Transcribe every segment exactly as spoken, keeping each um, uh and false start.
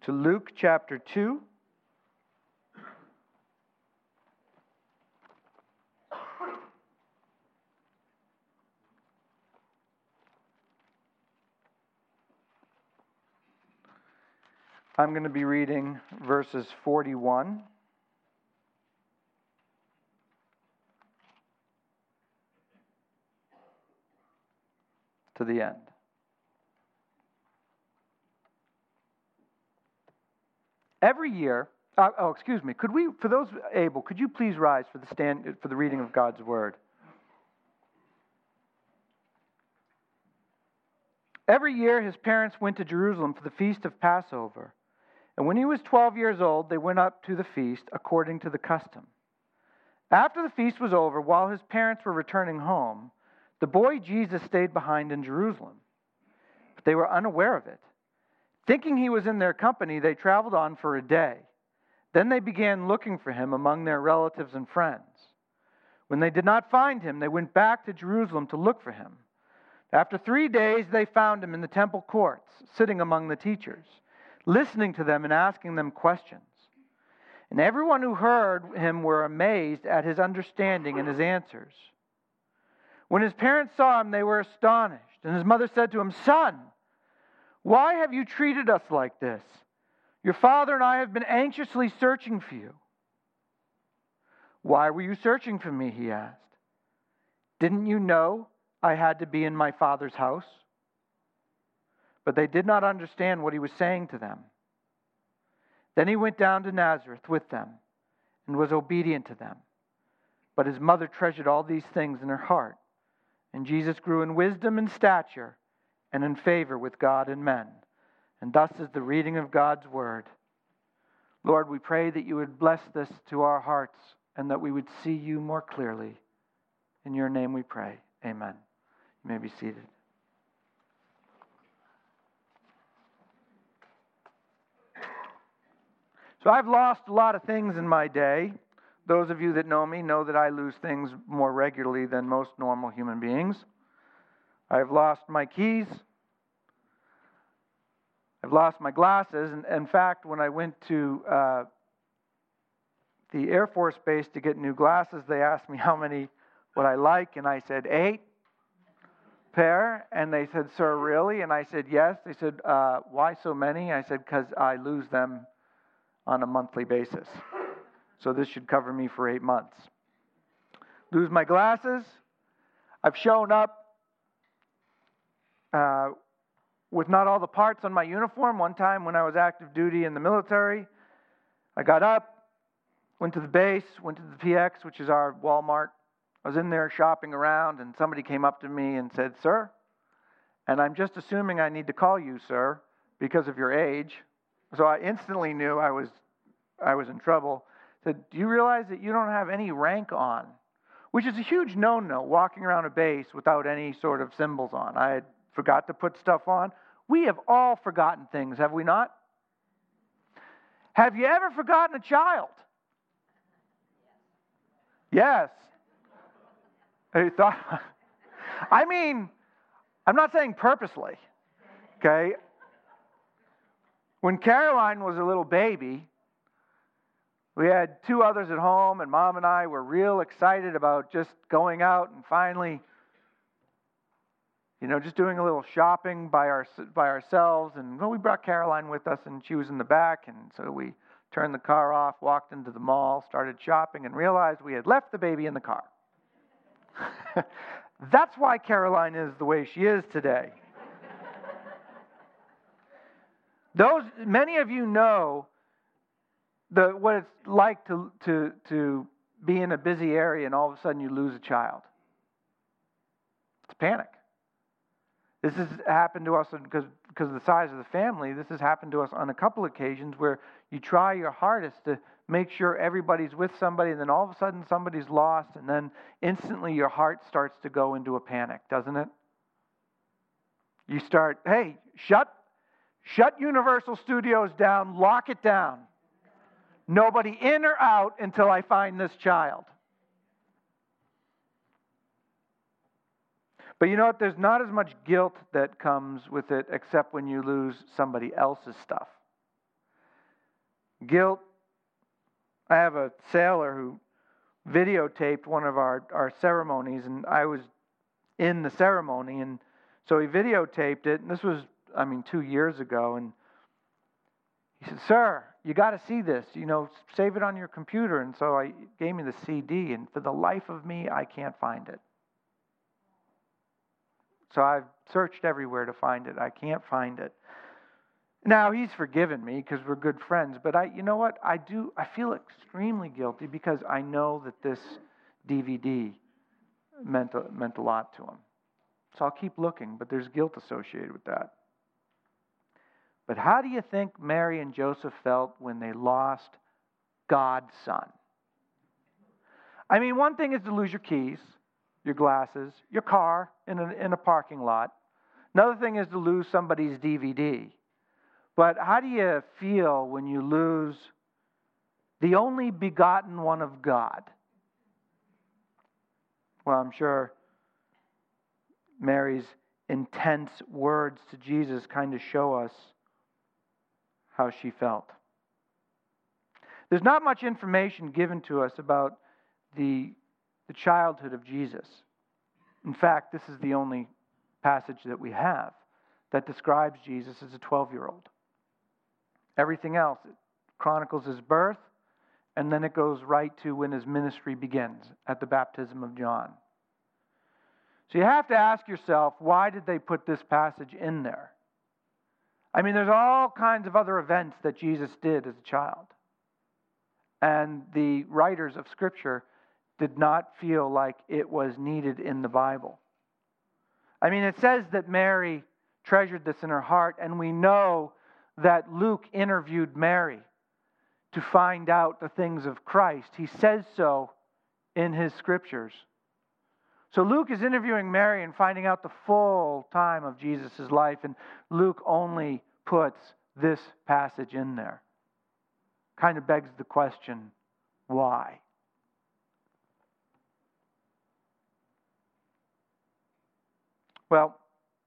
to Luke chapter two. I'm going to be reading verses forty-one to the end. Every year, uh, oh, excuse me, could we, for those able, could you please rise for the stand for the reading of God's word? Every year, his parents went to Jerusalem for the feast of Passover. And when he was twelve years old, they went up to the feast according to the custom. After the feast was over, while his parents were returning home, the boy Jesus stayed behind in Jerusalem. But they were unaware of it. Thinking he was in their company, they traveled on for a day. Then they began looking for him among their relatives and friends. When they did not find him, they went back to Jerusalem to look for him. After three days, they found him in the temple courts, sitting among the teachers, listening to them and asking them questions. And everyone who heard him were amazed at his understanding and his answers. When his parents saw him, they were astonished. And his mother said to him, "Son, why have you treated us like this? Your father and I have been anxiously searching for you." "Why were you searching for me?" he asked. "Didn't you know I had to be in my father's house?" But they did not understand what he was saying to them. Then he went down to Nazareth with them and was obedient to them. But his mother treasured all these things in her heart. And Jesus grew in wisdom and stature and in favor with God and men. And thus is the reading of God's word. Lord, we pray that you would bless this to our hearts and that we would see you more clearly. In your name we pray. Amen. You may be seated. So I've lost a lot of things in my day. Those of you that know me know that I lose things more regularly than most normal human beings. I've lost my keys. I've lost my glasses. And in fact, when I went to uh, the Air Force Base to get new glasses, they asked me how many would I like, and I said eight pair. And they said, "Sir, really?" And I said, "Yes." They said, uh, "Why so many?" I said, "Because I lose them on a monthly basis. So this should cover me for eight months. Lose my glasses. I've shown up uh, with not all the parts on my uniform. One time when I was active duty in the military, I got up, went to the base, went to the P X, which is our Walmart. I was in there shopping around, and somebody came up to me and said, "Sir," and I'm just assuming I need to call you sir because of your age. So I instantly knew I was I was in trouble. Said, "Do you realize that you don't have any rank on?" Which is a huge no-no, walking around a base without any sort of symbols on. I had forgot to put stuff on. We have all forgotten things, have we not? Have you ever forgotten a child? Yes. I thought. I mean, I'm not saying purposely. Okay. When Caroline was a little baby, we had two others at home, and Mom and I were real excited about just going out and finally, you know, just doing a little shopping by our by ourselves. And well, we brought Caroline with us, and she was in the back, and so we turned the car off, walked into the mall, started shopping, and realized we had left the baby in the car. That's why Caroline is the way she is today. Those many of you know the what it's like to to to be in a busy area and all of a sudden you lose a child. It's panic. This has happened to us because because of the size of the family. This has happened to us on a couple occasions where you try your hardest to make sure everybody's with somebody, and then all of a sudden somebody's lost, and then instantly your heart starts to go into a panic, doesn't it? You start, hey, shut Shut Universal Studios down, lock it down. Nobody in or out until I find this child. But you know what? There's not as much guilt that comes with it except when you lose somebody else's stuff. Guilt. I have a sailor who videotaped one of our, our ceremonies, and I was in the ceremony, and so he videotaped it, and this was, I mean, two years ago, and he said, "Sir, you got to see this, you know, save it on your computer." And so I he gave me the C D, and for the life of me, I can't find it. So I've searched everywhere to find it. I can't find it. Now, he's forgiven me because we're good friends, but I, you know what? I do, I feel extremely guilty because I know that this D V D meant a, meant a lot to him. So I'll keep looking, but there's guilt associated with that. But how do you think Mary and Joseph felt when they lost God's Son? I mean, one thing is to lose your keys, your glasses, your car in a, in a parking lot. Another thing is to lose somebody's D V D. But how do you feel when you lose the only begotten one of God? Well, I'm sure Mary's intense words to Jesus kind of show us how she felt. There's not much information given to us about the, the childhood of Jesus. In fact, this is the only passage that we have that describes Jesus as a twelve-year-old. Everything else, it chronicles his birth, and then it goes right to when his ministry begins at the baptism of John. So you have to ask yourself, why did they put this passage in there? I mean, there's all kinds of other events that Jesus did as a child. And the writers of Scripture did not feel like it was needed in the Bible. I mean, it says that Mary treasured this in her heart, and we know that Luke interviewed Mary to find out the things of Christ. He says so in his Scriptures. So Luke is interviewing Mary and finding out the full time of Jesus' life, and Luke only puts this passage in there. Kind of begs the question, why? Well,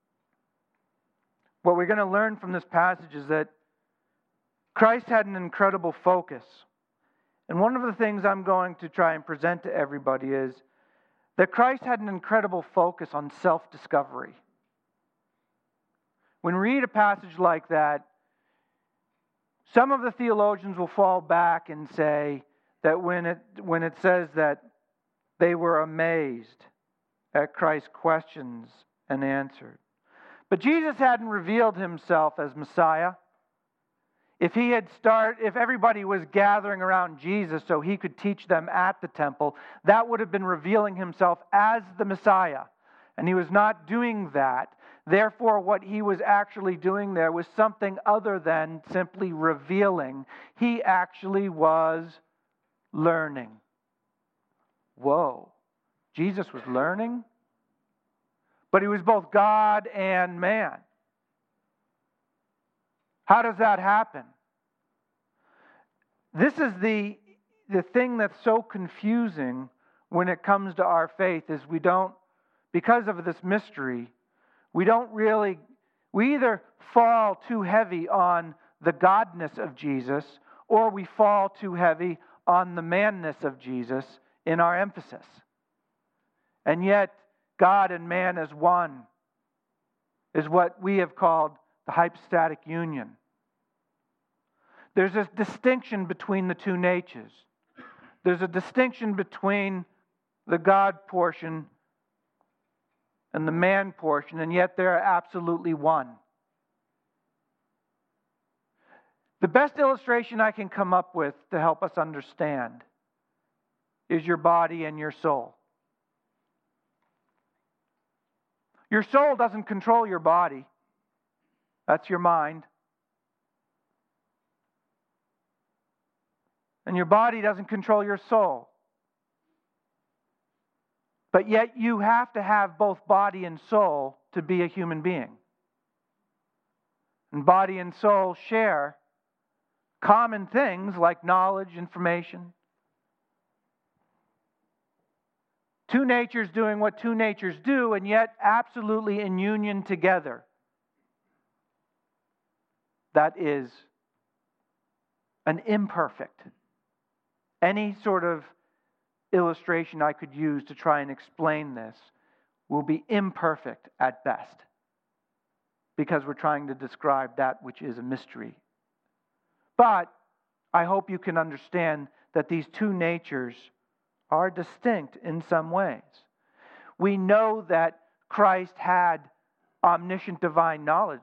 what we're going to learn from this passage is that Christ had an incredible focus. And one of the things I'm going to try and present to everybody is that Christ had an incredible focus on self-discovery. When we read a passage like that, some of the theologians will fall back and say that when it, when it says that they were amazed at Christ's questions and answered. But Jesus hadn't revealed himself as Messiah. If he had start, if everybody was gathering around Jesus so he could teach them at the temple, that would have been revealing himself as the Messiah. And he was not doing that. Therefore, what he was actually doing there was something other than simply revealing. He actually was learning. Whoa. Jesus was learning? But he was both God and man. How does that happen? This is the, the thing that's so confusing when it comes to our faith is we don't, because of this mystery, we don't really, we either fall too heavy on the godness of Jesus or we fall too heavy on the manness of Jesus in our emphasis. And yet, God and man as one is what we have called the hypostatic union. There's a distinction between the two natures. There's a distinction between the God portion and the man portion, and yet they're absolutely one. The best illustration I can come up with to help us understand is your body and your soul. Your soul doesn't control your body. That's your mind. And your body doesn't control your soul. But yet you have to have both body and soul to be a human being. And body and soul share common things like knowledge, information. Two natures doing what two natures do, and yet absolutely in union together. That is an imperfect. Any sort of illustration I could use to try and explain this will be imperfect at best, because we're trying to describe that which is a mystery. But I hope you can understand that these two natures are distinct in some ways. We know that Christ had omniscient divine knowledge.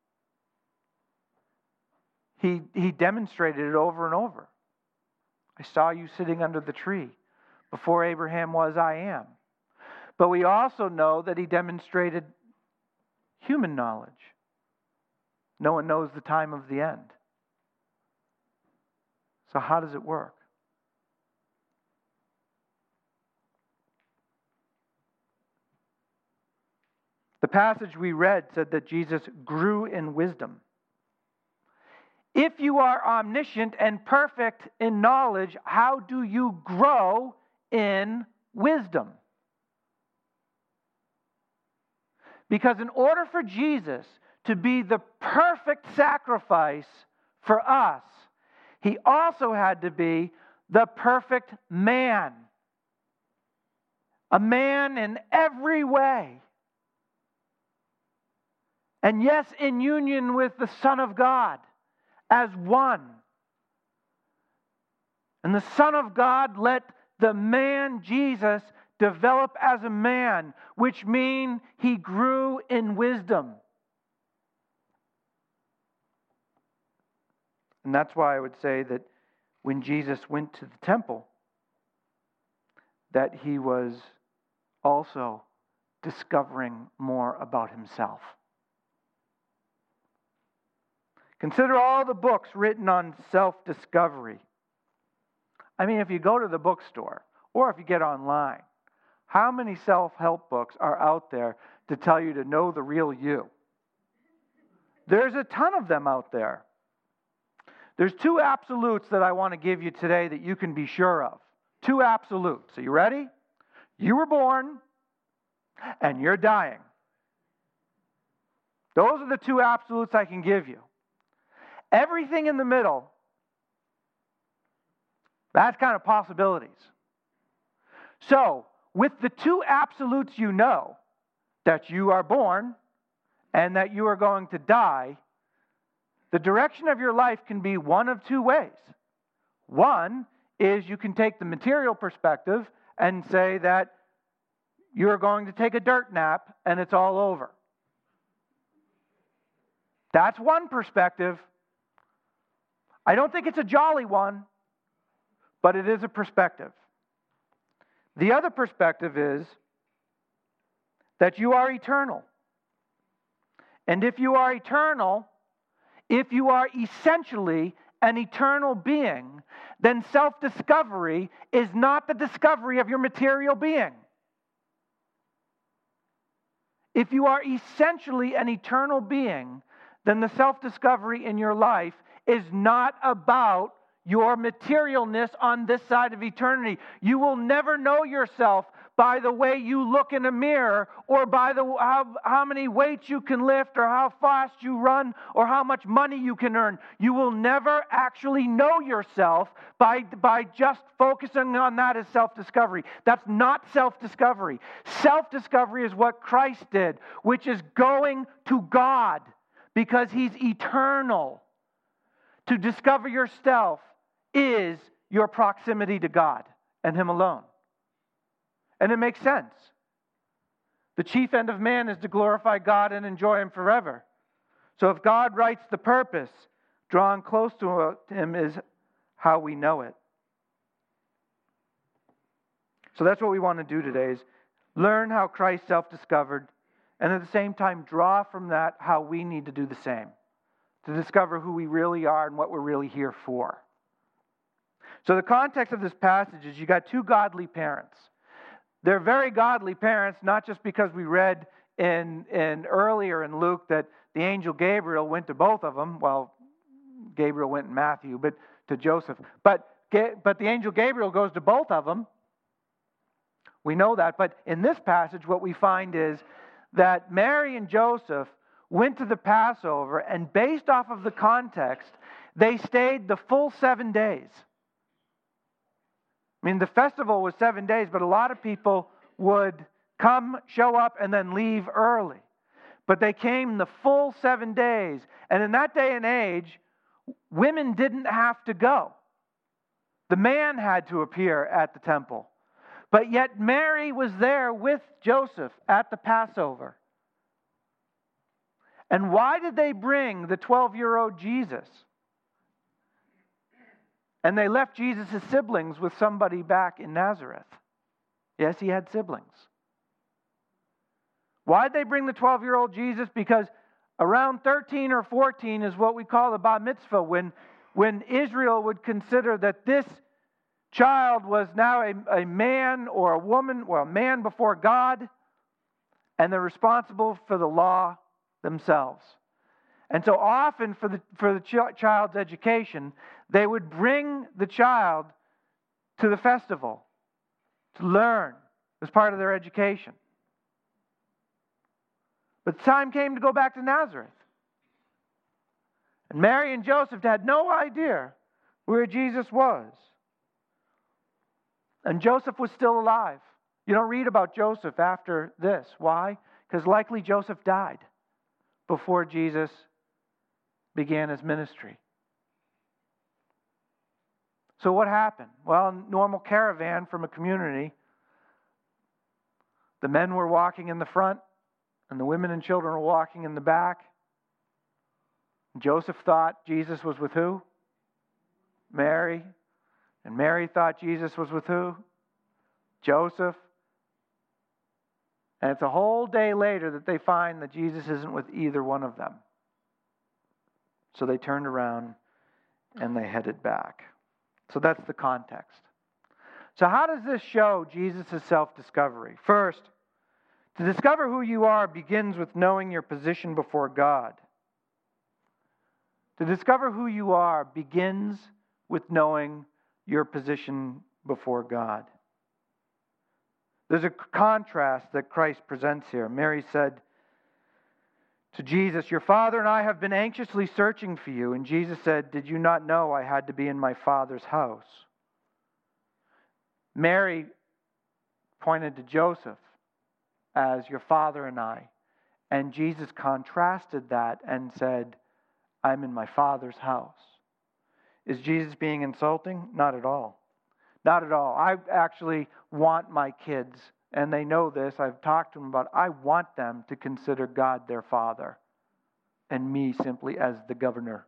He, he demonstrated it over and over. I saw you sitting under the tree. Before Abraham was, I am. But we also know that he demonstrated human knowledge. No one knows the time of the end. So how does it work? The passage we read said that Jesus grew in wisdom. If you are omniscient and perfect in knowledge, how do you grow in wisdom? Because in order for Jesus to be the perfect sacrifice for us, he also had to be the perfect man. A man in every way. And yes, in union with the Son of God as one. And the Son of God let the man Jesus develop as a man, which means he grew in wisdom. And that's why I would say that when Jesus went to the temple, that he was also discovering more about himself. Consider all the books written on self-discovery. I mean, if you go to the bookstore or if you get online, how many self-help books are out there to tell you to know the real you? There's a ton of them out there. There's two absolutes that I want to give you today that you can be sure of. Two absolutes. Are you ready? You were born and you're dying. Those are the two absolutes I can give you. Everything in the middle, that's kind of possibilities. So, with the two absolutes you know, that you are born and that you are going to die, the direction of your life can be one of two ways. One is you can take the material perspective and say that you're going to take a dirt nap and it's all over. That's one perspective. I don't think it's a jolly one, but it is a perspective. The other perspective is that you are eternal. And if you are eternal, if you are essentially an eternal being, then self-discovery is not the discovery of your material being. If you are essentially an eternal being, then the self-discovery in your life is not about your materialness on this side of eternity. You will never know yourself by the way you look in a mirror, or by the how, how many weights you can lift, or how fast you run, or how much money you can earn. You will never actually know yourself by, by just focusing on that as self-discovery. That's not self-discovery. Self-discovery is what Christ did, which is going to God, because He's eternal. To discover yourself is your proximity to God and Him alone. And it makes sense. The chief end of man is to glorify God and enjoy Him forever. So if God writes the purpose, drawing close to Him is how we know it. So that's what we want to do today, is learn how Christ self-discovered, and at the same time draw from that how we need to do the same, to discover who we really are and what we're really here for. So the context of this passage is you got two godly parents. They're very godly parents, not just because we read in, in earlier in Luke that the angel Gabriel went to both of them. Well, Gabriel went in Matthew, but to Joseph. But, but the angel Gabriel goes to both of them. We know that. But in this passage, what we find is that Mary and Joseph went to the Passover, and based off of the context, they stayed the full seven days. I mean, the festival was seven days, but a lot of people would come, show up, and then leave early. But they came the full seven days. And in that day and age, women didn't have to go. The man had to appear at the temple. But yet Mary was there with Joseph at the Passover. And why did they bring the twelve-year-old Jesus? And they left Jesus' siblings with somebody back in Nazareth. Yes, he had siblings. Why did they bring the twelve-year-old Jesus? Because around thirteen or fourteen is what we call the bar mitzvah, when, when Israel would consider that this child was now a, a man or a woman, or a man before God, and they're responsible for the law themselves. And so often for the, for the ch- child's education, they would bring the child to the festival to learn as part of their education. But the time came to go back to Nazareth. And Mary and Joseph had no idea where Jesus was. And Joseph was still alive. You don't read about Joseph after this. Why? Because likely Joseph died before Jesus began his ministry. So what happened? Well, a normal caravan from a community, the men were walking in the front, and the women and children were walking in the back. Joseph thought Jesus was with who? Mary. And Mary thought Jesus was with who? Joseph. And it's a whole day later that they find that Jesus isn't with either one of them. So they turned around and they headed back. So that's the context. So how does this show Jesus' self-discovery? First, to discover who you are begins with knowing your position before God. To discover who you are begins with knowing your position before God. There's a contrast that Christ presents here. Mary said to Jesus, "Your Father and I have been anxiously searching for you." And Jesus said, "Did you not know I had to be in my Father's house?" Mary pointed to Joseph as your father and I. And Jesus contrasted that and said, "I'm in my Father's house." Is Jesus being insulting? Not at all. Not at all. I actually want my kids, and they know this, I've talked to them about, I want them to consider God their Father and me simply as the governor.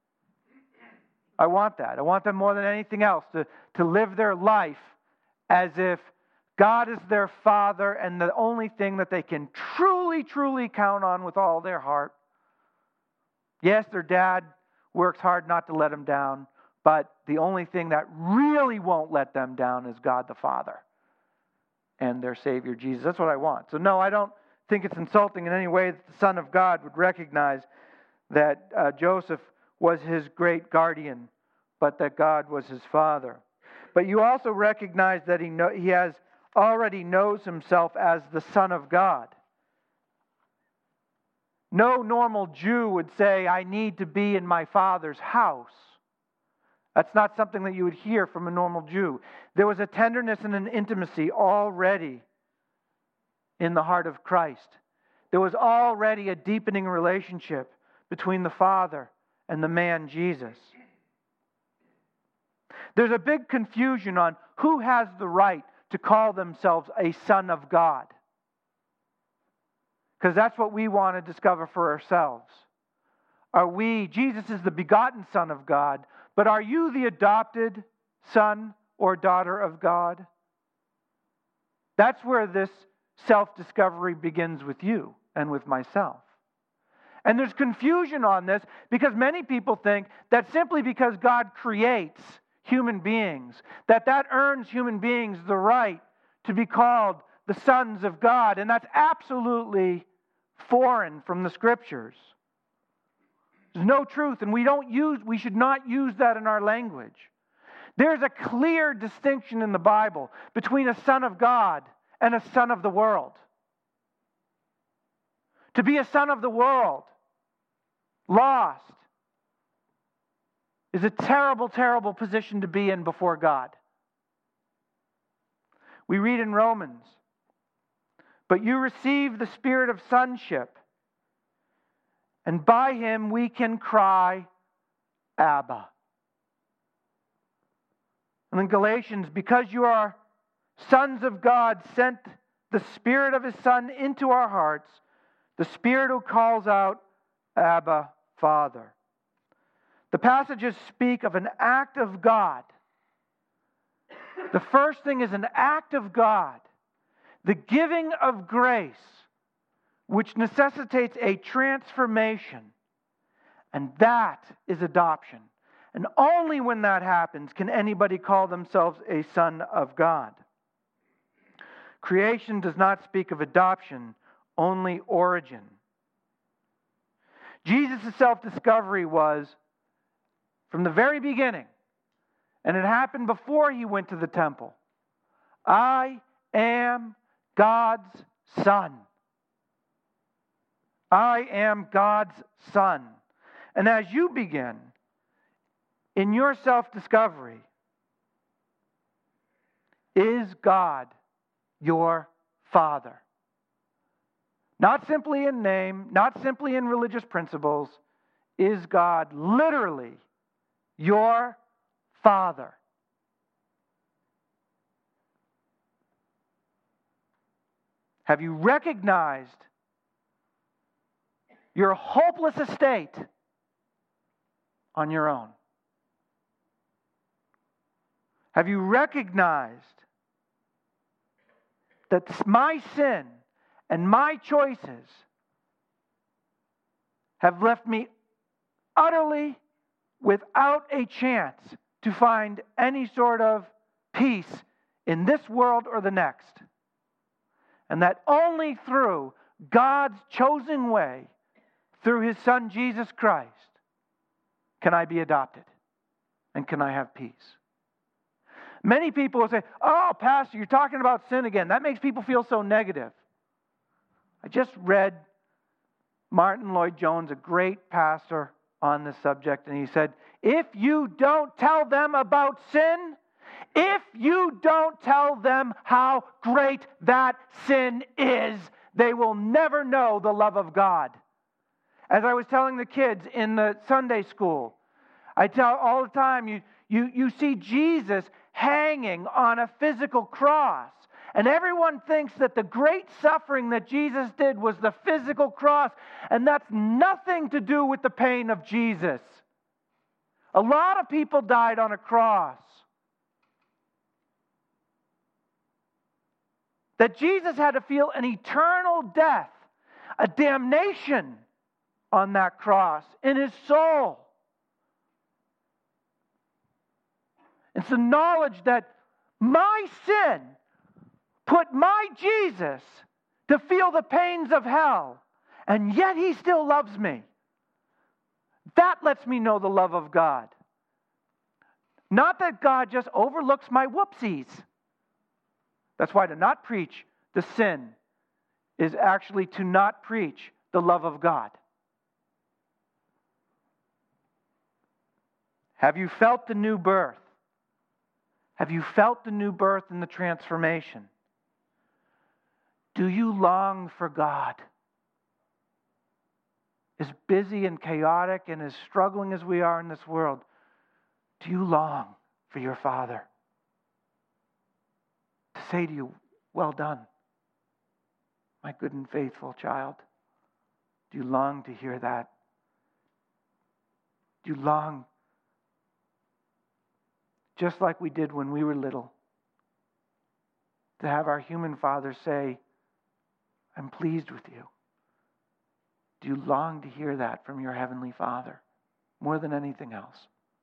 I want that. I want them more than anything else to, to live their life as if God is their Father and the only thing that they can truly, truly count on with all their heart. Yes, their dad works hard not to let them down, but the only thing that really won't let them down is God the Father and their Savior Jesus. That's what I want. So no, I don't think it's insulting in any way that the Son of God would recognize that uh, Joseph was his great guardian, but that God was his father. But you also recognize that he know, he has already knows himself as the Son of God. No normal Jew would say, "I need to be in my Father's house." That's not something that you would hear from a normal Jew. There was a tenderness and an intimacy already in the heart of Christ. There was already a deepening relationship between the Father and the man Jesus. There's a big confusion on who has the right to call themselves a son of God. Because that's what we want to discover for ourselves. Are we, Jesus is the begotten Son of God, but are you the adopted son or daughter of God? That's where this self-discovery begins with you and with myself. And there's confusion on this because many people think that simply because God creates human beings, that that earns human beings the right to be called the sons of God. And that's absolutely foreign from the Scriptures. There's no truth, and we don't use, we should not use that in our language. There's a clear distinction in the Bible between a son of God and a son of the world. To be a son of the world, lost, is a terrible, terrible position to be in before God. We read in Romans, but you receive the spirit of sonship, and by him we can cry, Abba. And in Galatians, because you are sons of God, sent the Spirit of His Son into our hearts, the Spirit who calls out, Abba, Father. The passages speak of an act of God. The first thing is an act of God, the giving of grace, which necessitates a transformation. And that is adoption. And only when that happens can anybody call themselves a son of God. Creation does not speak of adoption, only origin. Jesus' self-discovery was from the very beginning, and it happened before he went to the temple. I am God's Son. I am God's Son. And as you begin in your self-discovery, is God your Father? Not simply in name, not simply in religious principles. Is God literally your Father? Have you recognized your hopeless estate on your own? Have you recognized that my sin and my choices have left me utterly without a chance to find any sort of peace in this world or the next? And that only through God's chosen way, through His Son Jesus Christ, can I be adopted and can I have peace? Many people will say, oh, Pastor, you're talking about sin again. That makes people feel so negative. I just read Martin Lloyd-Jones, a great pastor, on this subject, and he said, if you don't tell them about sin, if you don't tell them how great that sin is, they will never know the love of God. As I was telling the kids in the Sunday school, I tell all the time, you, you, you see Jesus hanging on a physical cross. And everyone thinks that the great suffering that Jesus did was the physical cross, and that's nothing to do with the pain of Jesus. A lot of people died on a cross. That Jesus had to feel an eternal death, a damnation on that cross in His soul. It's the knowledge that my sin put my Jesus to feel the pains of hell, and yet He still loves me. That lets me know the love of God. Not that God just overlooks my whoopsies. That's why to not preach the sin is actually to not preach the love of God. Have you felt the new birth? Have you felt the new birth and the transformation? Do you long for God? As busy and chaotic and as struggling as we are in this world, do you long for your Father to say to you, well done, my good and faithful child? Do you long to hear that? Do you long, just like we did when we were little, to have our human Father say, I'm pleased with you? Do you long to hear that from your Heavenly Father more than anything else?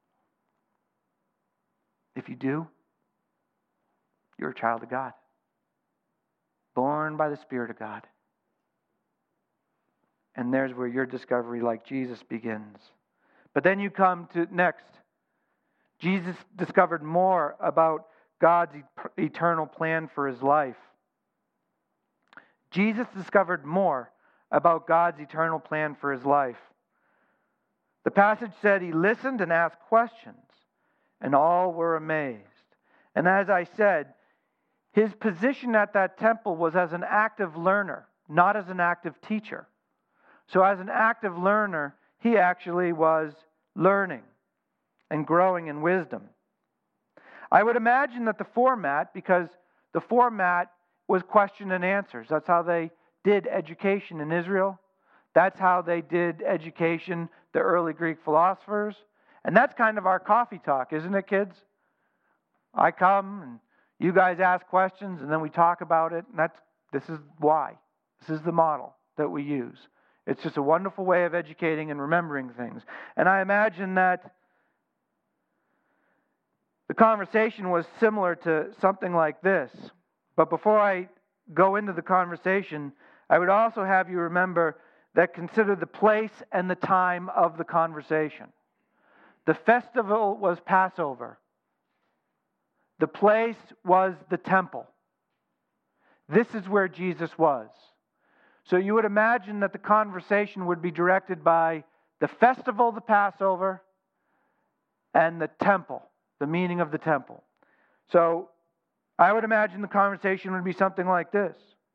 If you do, you're a child of God, born by the Spirit of God. And there's where your discovery, like Jesus, begins. But then you come to next. Jesus discovered more about God's eternal plan for His life. Jesus discovered more about God's eternal plan for his life. The passage said he listened and asked questions, and all were amazed. And as I said, his position at that temple was as an active learner, not as an active teacher. So as an active learner, he actually was learning and growing in wisdom. I would imagine that the format, because the format was question and answers. That's how they did education in Israel. That's how they did education, the early Greek philosophers. And that's kind of our coffee talk, isn't it, kids? I come and you guys ask questions and then we talk about it. And that's, this is why. This is the model that we use. It's just a wonderful way of educating and remembering things. And I imagine that the conversation was similar to something like this. But before I go into the conversation, I would also have you remember that consider the place and the time of the conversation. The festival was Passover. The place was the temple. This is where Jesus was. So you would imagine that the conversation would be directed by the festival, the Passover, and the temple, the meaning of the temple. So I would imagine the conversation would be something like this.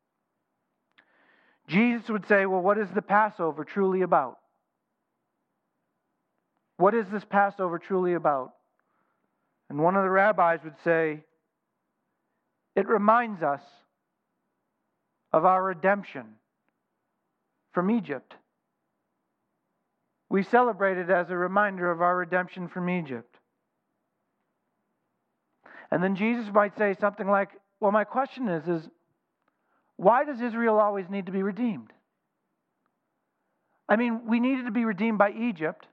Jesus would say, well, what is the Passover truly about? What is this Passover truly about? And one of the rabbis would say, it reminds us of our redemption from Egypt. We celebrate it as a reminder of our redemption from Egypt. And then Jesus might say something like, well, my question is, is why does Israel always need to be redeemed? I mean, we needed to be redeemed by Egypt.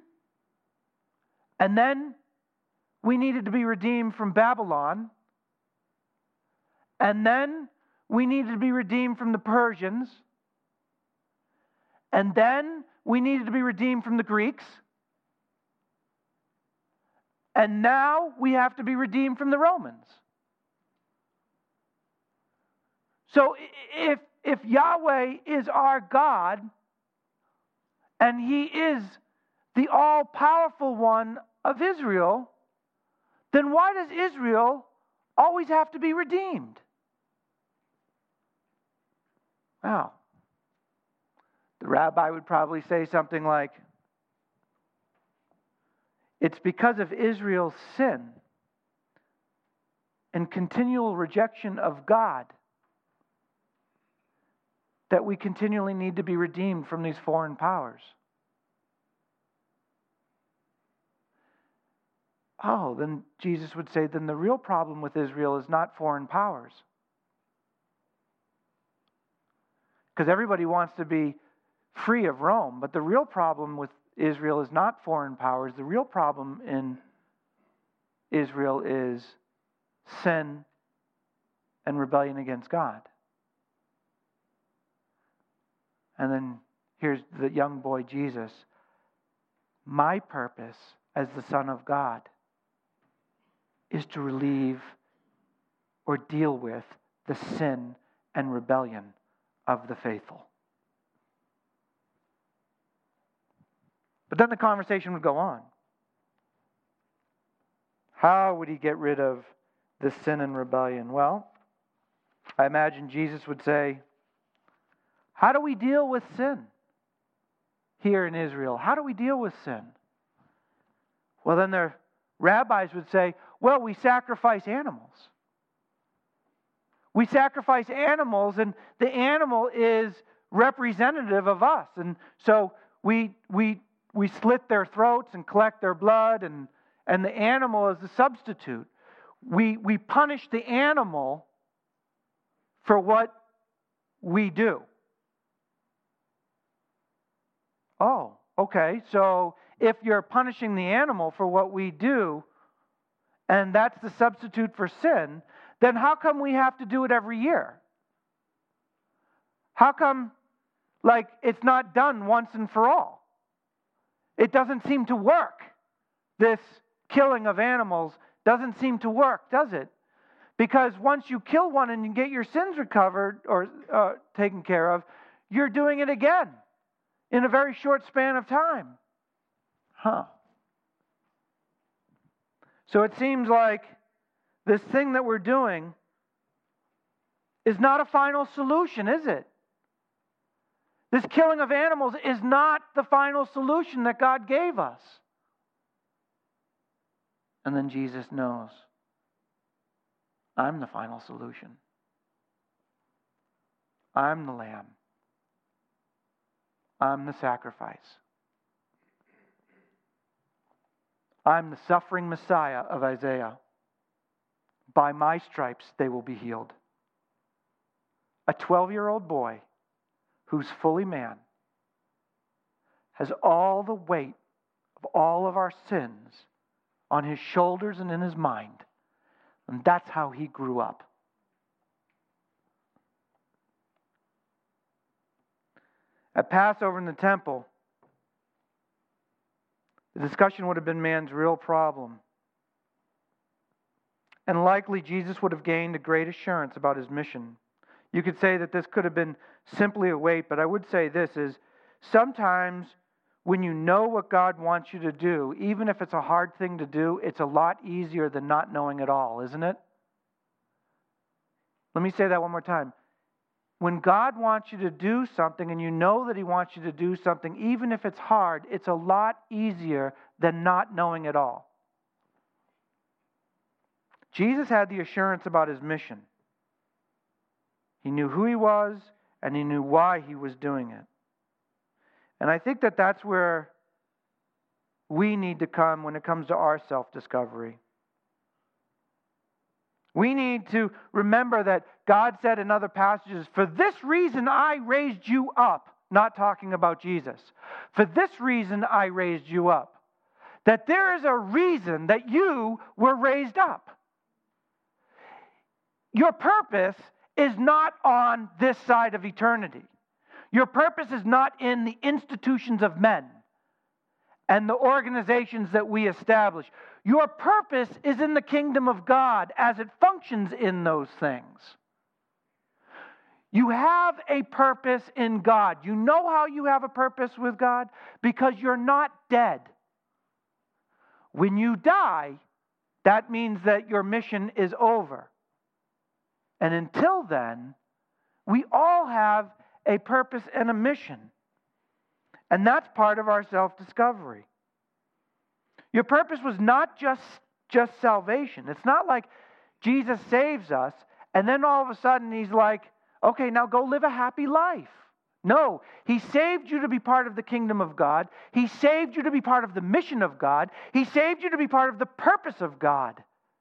And then we needed to be redeemed from Babylon. And then we needed to be redeemed from the Persians. And then we needed to be redeemed from the Greeks. And now we have to be redeemed from the Romans. So if, if Yahweh is our God, and He is the all-powerful one of Israel, then why does Israel always have to be redeemed? Wow. The rabbi would probably say something like, it's because of Israel's sin and continual rejection of God that we continually need to be redeemed from these foreign powers. Oh, then Jesus would say, then the real problem with Israel is not foreign powers. Because everybody wants to be free of Rome, but the real problem with Israel is not foreign powers. The real problem in Israel is sin and rebellion against God. And then here's the young boy Jesus. My purpose as the Son of God is to relieve or deal with the sin and rebellion of the faithful. But then the conversation would go on. How would he get rid of the sin and rebellion? Well, I imagine Jesus would say, how do we deal with sin here in Israel? How do we deal with sin? Well, then their rabbis would say, well, we sacrifice animals. We sacrifice animals, and the animal is representative of us. And so we we we slit their throats and collect their blood, and, and the animal is the substitute. We we punish the animal for what we do. Oh, okay. So if you're punishing the animal for what we do, and that's the substitute for sin, then how come we have to do it every year? How come, like, it's not done once and for all? It doesn't seem to work. This killing of animals doesn't seem to work, does it? Because once you kill one and you get your sins recovered or uh, taken care of, you're doing it again in a very short span of time. Huh. So it seems like this thing that we're doing is not a final solution, is it? This killing of animals is not the final solution that God gave us. And then Jesus knows, I'm the final solution. I'm the lamb. I'm the sacrifice. I'm the suffering Messiah of Isaiah. By my stripes they will be healed. A twelve-year-old boy who's fully man has all the weight of all of our sins on his shoulders and in his mind. And that's how he grew up. At Passover in the temple, the discussion would have been man's real problem. And likely Jesus would have gained a great assurance about his mission. You could say that this could have been simply a weight, but I would say this is, sometimes when you know what God wants you to do, even if it's a hard thing to do, it's a lot easier than not knowing at all, isn't it? Let me say that one more time. When God wants you to do something and you know that He wants you to do something, even if it's hard, it's a lot easier than not knowing at all. Jesus had the assurance about His mission. He knew who He was and He knew why He was doing it. And I think that that's where we need to come when it comes to our self-discovery. We need to remember that God said in other passages, for this reason I raised you up. Not talking about Jesus. For this reason I raised you up. That there is a reason that you were raised up. Your purpose is not on this side of eternity. Your purpose is not in the institutions of men and the organizations that we establish. Your purpose is in the kingdom of God as it functions in those things. You have a purpose in God. You know how you have a purpose with God? Because you're not dead. When you die, that means that your mission is over. And until then, we all have a purpose and a mission. And that's part of our self-discovery. Your purpose was not just, just salvation. It's not like Jesus saves us and then all of a sudden He's like, okay, now go live a happy life. No, He saved you to be part of the kingdom of God. He saved you to be part of the mission of God. He saved you to be part of the purpose of God.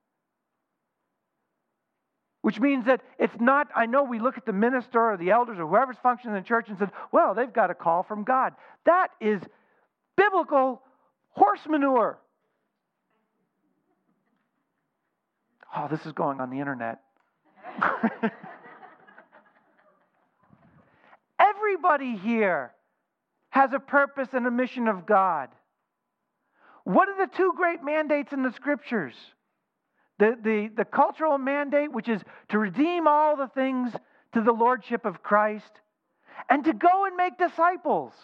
Which means that it's not, I know we look at the minister or the elders or whoever's functioning in the church and said, well, they've got a call from God. That is biblical horse manure. Oh, this is going on the internet. Everybody here has a purpose and a mission of God. What are the two great mandates in the Scriptures? The, the, the cultural mandate, which is to redeem all the things to the lordship of Christ, and to go and make disciples.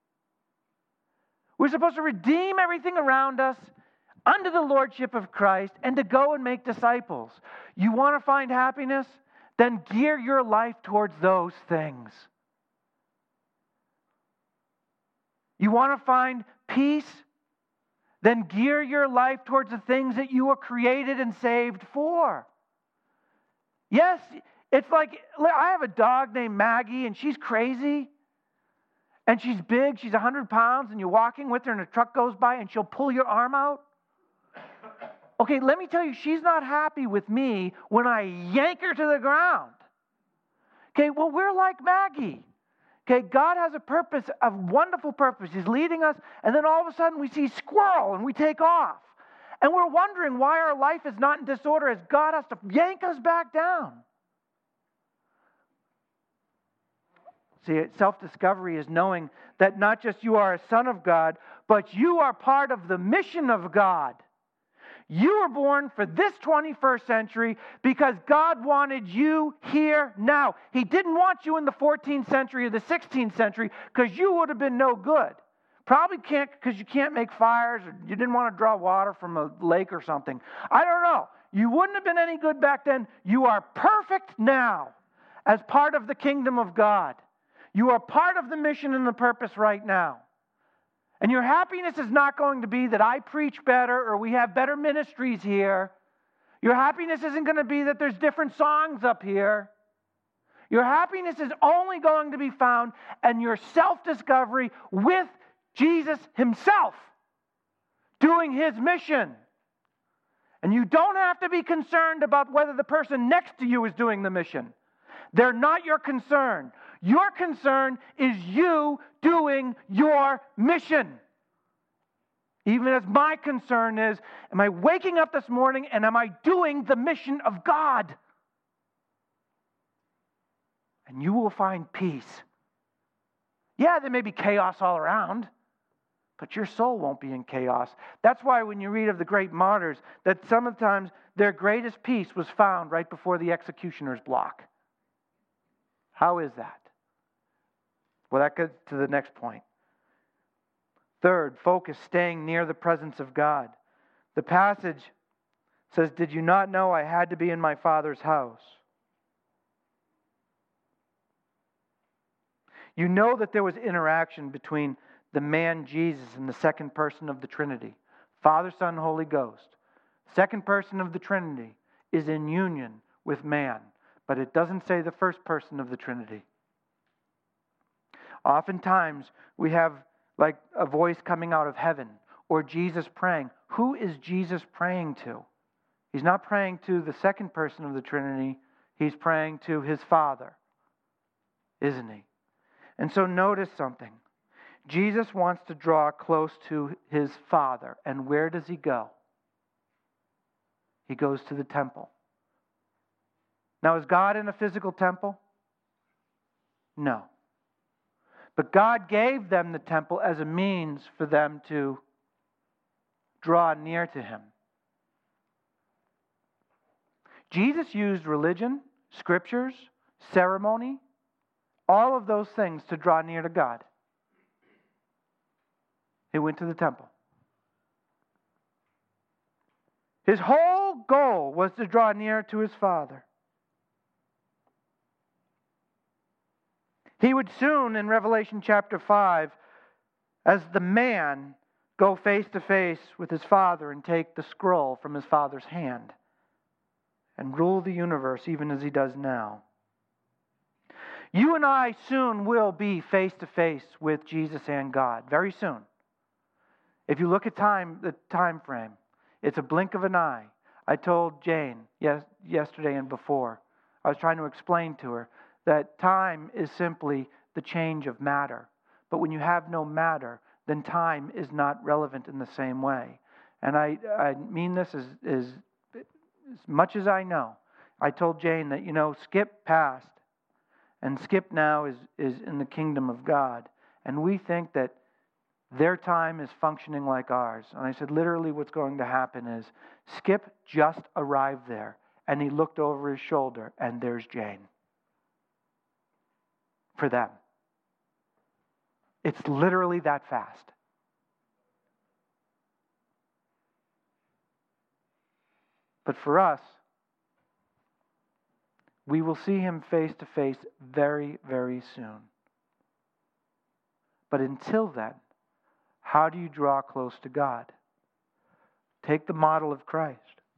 We're supposed to redeem everything around us under the lordship of Christ and to go and make disciples. You want to find happiness? Then gear your life towards those things. You want to find peace? Then gear your life towards the things that you were created and saved for. Yes, it's like, I have a dog named Maggie, and she's crazy. And she's big, she's one hundred pounds, and you're walking with her, and a truck goes by, and she'll pull your arm out. Okay, let me tell you, she's not happy with me when I yank her to the ground. Okay, well, we're like Maggie. Okay, God has a purpose, a wonderful purpose. He's leading us, and then all of a sudden we see squirrel and we take off. And we're wondering why our life is not in disorder as God has to yank us back down. See, self-discovery is knowing that not just you are a son of God, but you are part of the mission of God. You were born for this twenty-first century because God wanted you here now. He didn't want you in the fourteenth century or the sixteenth century because you would have been no good. Probably can't because you can't make fires or you didn't want to draw water from a lake or something. I don't know. You wouldn't have been any good back then. You are perfect now as part of the kingdom of God. You are part of the mission and the purpose right now. And your happiness is not going to be that I preach better or we have better ministries here. Your happiness isn't going to be that there's different songs up here. Your happiness is only going to be found in your self-discovery with Jesus himself doing his mission. And you don't have to be concerned about whether the person next to you is doing the mission. They're not your concern. Your concern is you doing your mission. Even as my concern is, am I waking up this morning and am I doing the mission of God? And you will find peace. Yeah, there may be chaos all around, but your soul won't be in chaos. That's why when you read of the great martyrs, that sometimes their greatest peace was found right before the executioner's block. How is that? Well, that gets to the next point. Third, focus, staying near the presence of God. The passage says, "Did you not know I had to be in my Father's house?" You know that there was interaction between the man Jesus and the second person of the Trinity. Father, Son, Holy Ghost. Second person of the Trinity is in union with man, but it doesn't say the first person of the Trinity. Oftentimes, we have like a voice coming out of heaven or Jesus praying. Who is Jesus praying to? He's not praying to the second person of the Trinity. He's praying to his Father, isn't he? And so notice something. Jesus wants to draw close to his Father. And where does he go? He goes to the temple. Now, is God in a physical temple? No. But God gave them the temple as a means for them to draw near to him. Jesus used religion, scriptures, ceremony, all of those things to draw near to God. He went to the temple. His whole goal was to draw near to his Father. He would soon, in Revelation chapter five, as the man, go face to face with his Father and take the scroll from his Father's hand and rule the universe even as he does now. You and I soon will be face to face with Jesus and God, very soon. If you look at time, the time frame, it's a blink of an eye. I told Jane yes, yesterday and before, I was trying to explain to her that time is simply the change of matter. But when you have no matter, then time is not relevant in the same way. And I, I mean this as, as, as much as I know. I told Jane that, you know, skip past and skip now is, is in the kingdom of God. And we think that their time is functioning like ours. And I said, literally what's going to happen is Skip just arrived there. And he looked over his shoulder, and there's Jane. For them. It's literally that fast. But for us, we will see him face to face very, very soon. But until then, how do you draw close to God? Take the model of Christ.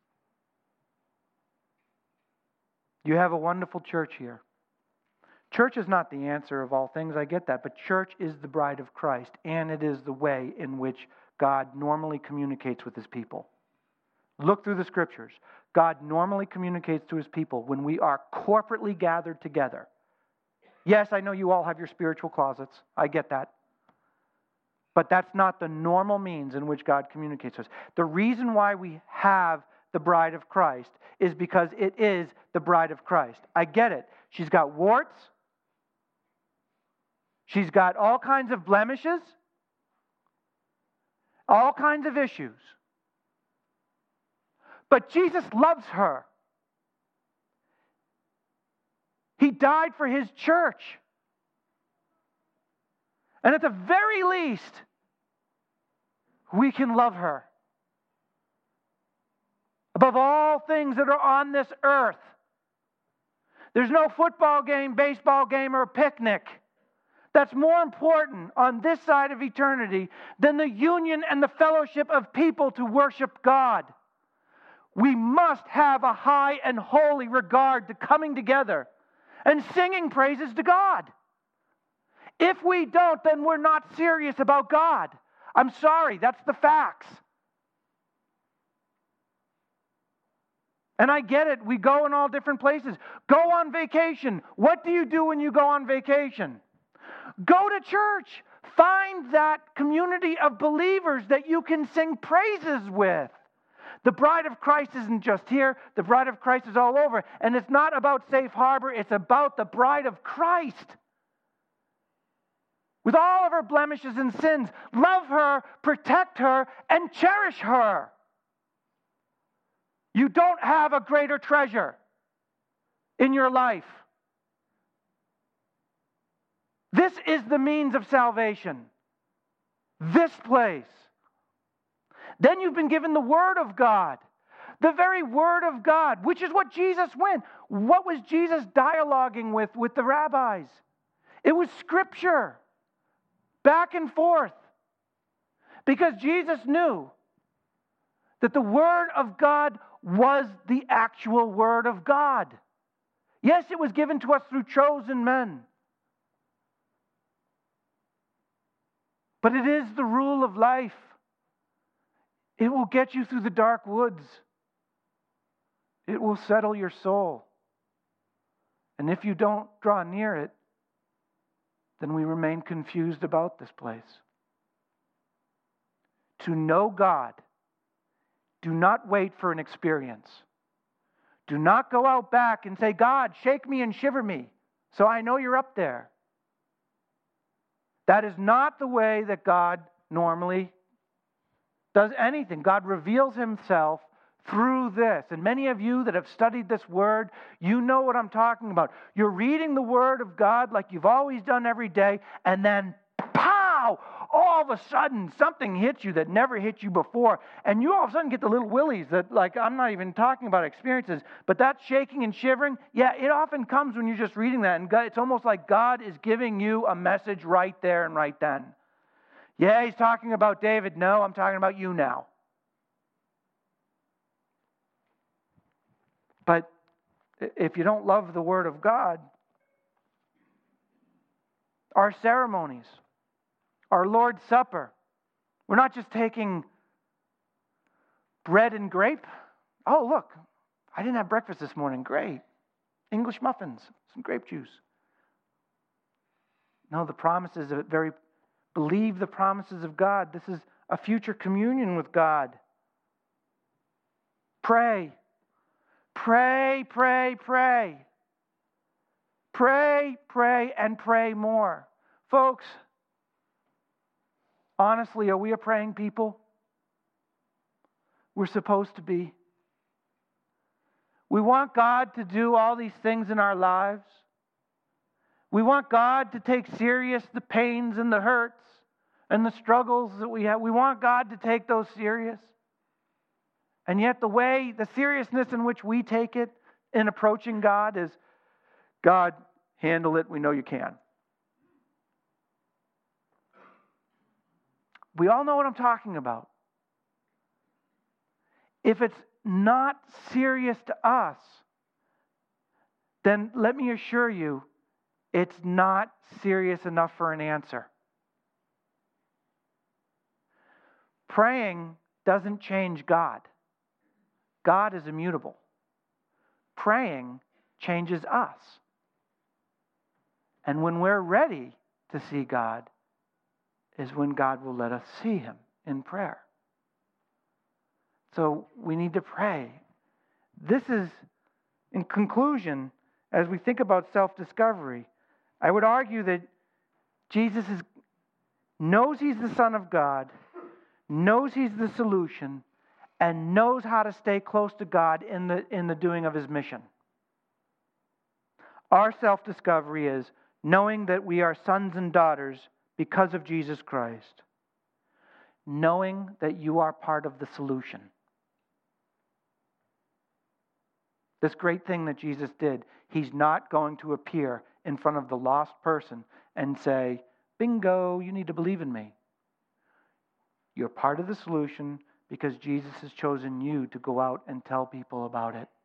You have a wonderful church here. Church is not the answer of all things, I get that, but church is the bride of Christ, and it is the way in which God normally communicates with his people. Look through the scriptures. God normally communicates to his people when we are corporately gathered together. Yes, I know you all have your spiritual closets. I get that. But that's not the normal means in which God communicates with us. The reason why we have the bride of Christ is because it is the bride of Christ. I get it. She's got warts. She's got all kinds of blemishes. All kinds of issues. But Jesus loves her. He died for his church. And at the very least, we can love her. Above all things that are on this earth. There's no football game, baseball game, or picnic that's more important on this side of eternity than the union and the fellowship of people to worship God. We must have a high and holy regard to coming together and singing praises to God. If we don't, then we're not serious about God. I'm sorry, that's the facts. And I get it, we go in all different places. Go on vacation. What do you do when you go on vacation? Go to church. Find that community of believers that you can sing praises with. The bride of Christ isn't just here. The bride of Christ is all over. And it's not about Safe Harbor. It's about the bride of Christ. With all of her blemishes and sins, love her, protect her, and cherish her. You don't have a greater treasure in your life. This is the means of salvation. This place. Then you've been given the Word of God. The very Word of God, which is what Jesus went. What was Jesus dialoguing with with the rabbis? It was Scripture. Back and forth. Because Jesus knew that the Word of God was the actual Word of God. Yes, it was given to us through chosen men. But it is the rule of life. It will get you through the dark woods. It will settle your soul. And if you don't draw near it, then we remain confused about this place. To know God, do not wait for an experience. Do not go out back and say, God, shake me and shiver me, so I know you're up there. That is not the way that God normally does anything. God reveals himself through this. And many of you that have studied this word, you know what I'm talking about. You're reading the word of God like you've always done every day, and then pow! All of a sudden something hits you that never hit you before, and you all of a sudden get the little willies that, like, I'm not even talking about experiences, but that shaking and shivering, yeah, it often comes when you're just reading that, and God, it's almost like God is giving you a message right there and right then. Yeah, he's talking about David. No, I'm talking about you now. But if you don't love the Word of God, our ceremonies, our Lord's Supper, we're not just taking bread and grape. Oh, look, I didn't have breakfast this morning. Great. English muffins, some grape juice. No, the promises of it very, believe the promises of God. This is a future communion with God. Pray. Pray, pray, pray. Pray, pray, and pray more. Folks, honestly, are we a praying people? We're supposed to be. We want God to do all these things in our lives. We want God to take serious the pains and the hurts and the struggles that we have. We want God to take those serious. And yet the way, the seriousness in which we take it in approaching God is, God, handle it, we know you can. We all know what I'm talking about. If it's not serious to us, then let me assure you, it's not serious enough for an answer. Praying doesn't change God. God is immutable. Praying changes us. And when we're ready to see God, is when God will let us see Him in prayer. So we need to pray. This is, in conclusion, as we think about self-discovery, I would argue that Jesus is, knows He's the Son of God, knows He's the solution, and knows how to stay close to God in the, in the doing of his mission. Our self-discovery is knowing that we are sons and daughters because of Jesus Christ. Knowing that you are part of the solution. This great thing that Jesus did, he's not going to appear in front of the lost person and say, bingo, you need to believe in me. You're part of the solution because Jesus has chosen you to go out and tell people about it.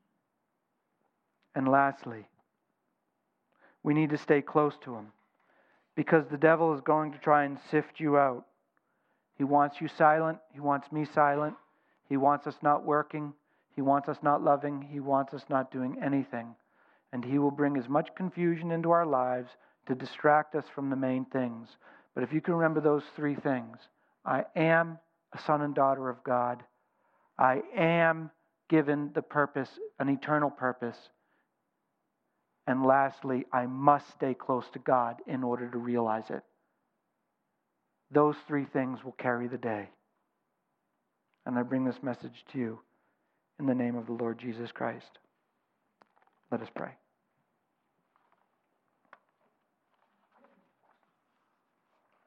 And lastly, we need to stay close to him because the devil is going to try and sift you out. He wants you silent. He wants me silent. He wants us not working. He wants us not loving. He wants us not doing anything. And he will bring as much confusion into our lives to distract us from the main things. But if you can remember those three things, I am a son and daughter of God. I am given the purpose, an eternal purpose. And lastly, I must stay close to God in order to realize it. Those three things will carry the day. And I bring this message to you in the name of the Lord Jesus Christ. Let us pray.